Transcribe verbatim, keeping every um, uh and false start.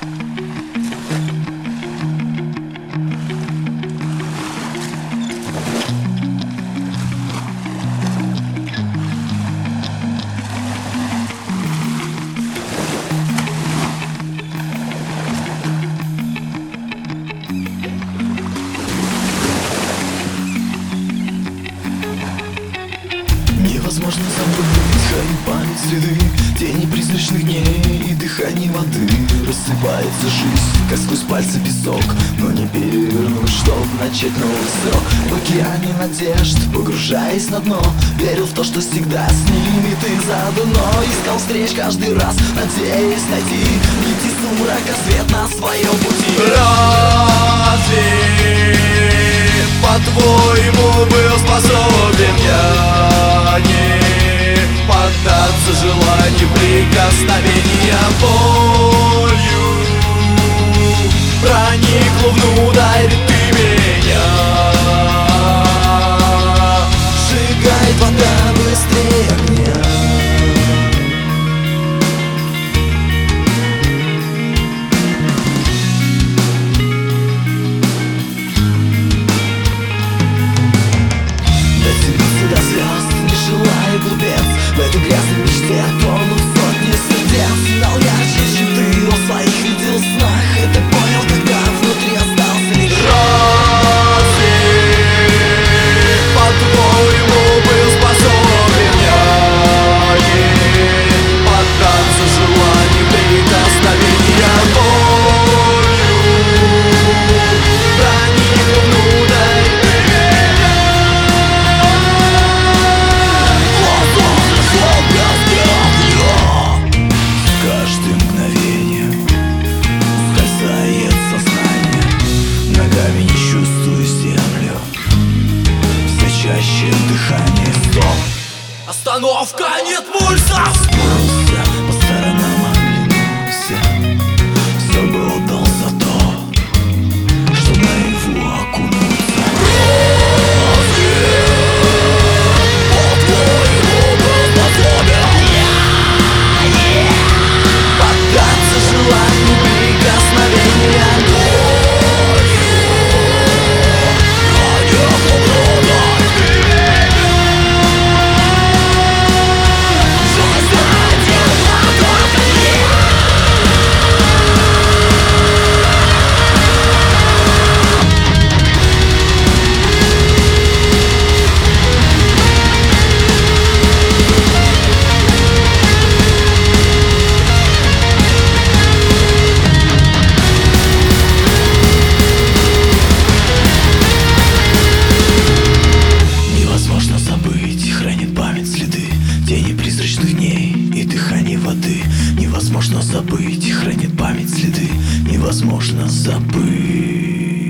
Невозможно забыть, хранить память следы, тени призрачных дней и дыхание воды. Рассыпается жизнь, как сквозь пальцы песок, но не перевернуть, чтоб начать новый срок. В океане надежд, погружаясь на дно, верил в то, что всегда с ними ты заодно. Искал встреч каждый раз, надеясь найти нити сумрака, свет на своем пути. Разве, по-твоему, был способен я не поддаться желанию прикосновения? Болью проникло внутрь ты меня. Сжигает вода быстрее огня. До звезд, не желая глупец, в этой грязной мечте тонут сотни сердец. Знал ярче, чем ты, о своих видел снах. Это понял, когда внутри остался лишь Разве, по-твоему, был способен я не поддаться желанию прикосновения? Болью проникло внутрь ты меня. Каждое мгновение ускользает сознание, ногами не чувствую землю, все чаще дыхание. Стоп! Остановка, нет пульса! Спался, по сторонам оглянулся, все бы отдал за то, что наяву окунуться. Поддаться желанию прикосновения. Невозможно забыть, хранит память следы, тени призрачных дней и дыхание воды. Невозможно забыть, хранит память следы, невозможно забыть.